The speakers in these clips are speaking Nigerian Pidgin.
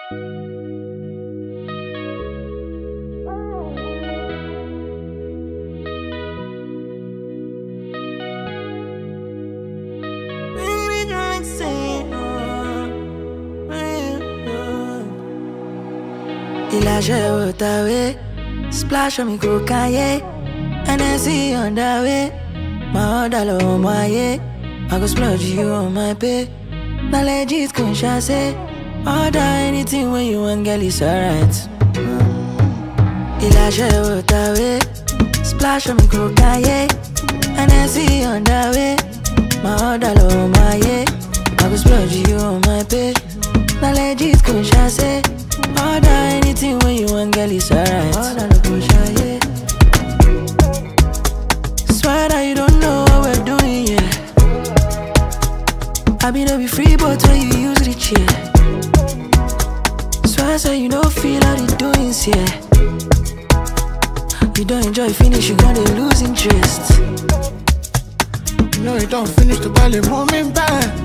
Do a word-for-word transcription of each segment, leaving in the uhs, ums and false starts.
Il a joué ta way, splash on me cocaine, and I see on the way. My order low my yeah, I go splurge you on my pay. Now legit conscious say, order anything when you want, girl, it's alright. Il a joué ta way, splash on me cocaine, and I see on the way. My order low my yeah, I go splurge you on my pay. Now legit conscious say, order anything when you want, girl, it's alright. Order no push, yeah. Swear that you don't know what we're doing, yeah. I be no be free, but when you use the chair. Swear say you don't feel how the doings, yeah. You don't enjoy finish, you gonna lose interest. You know you don't finish the ballet, moment back.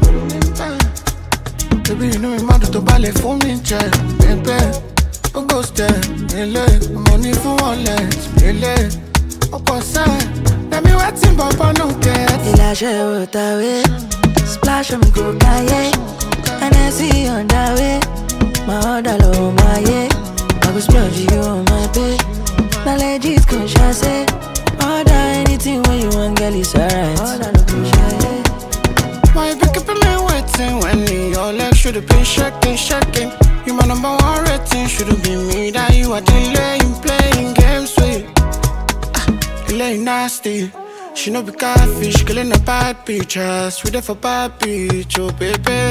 Baby, you know me mad to ballet for me, child. Baby, go go step, really. Money for one leg, really. Opposite, let me waiting, but I don't care. Il a joué ta way, splash on me cocaine, and I see on the way. My order low my yeah, I go splurge you on my pay. Now legit conscious say, order anything when you want, girl, it's alright. Order no push, yeah. Why you be keeping me waiting when your legs should've been shaking, shaking? You my number one rating, should've been me that you are delaying, playing games with. Ah, delaying nasty. She no be catfish, killing a bad pictures. We there for bad bitch, oh baby.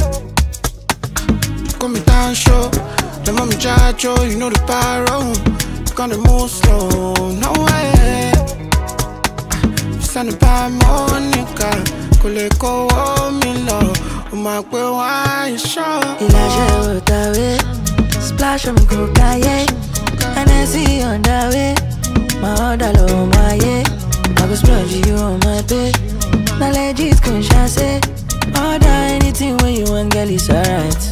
Ah, call me down show, the mommy judge, oh, you know the pyro. You gonna move slow, no way. Ah, send by Monica. Let go of me, love. Oh my God, why show? Il a joué ta way, splash on me cocaine, and I see on the way. My order low my yeah, I go splurge you on my pay. Now legit conscious say, order anything when you want, girl, it's alright.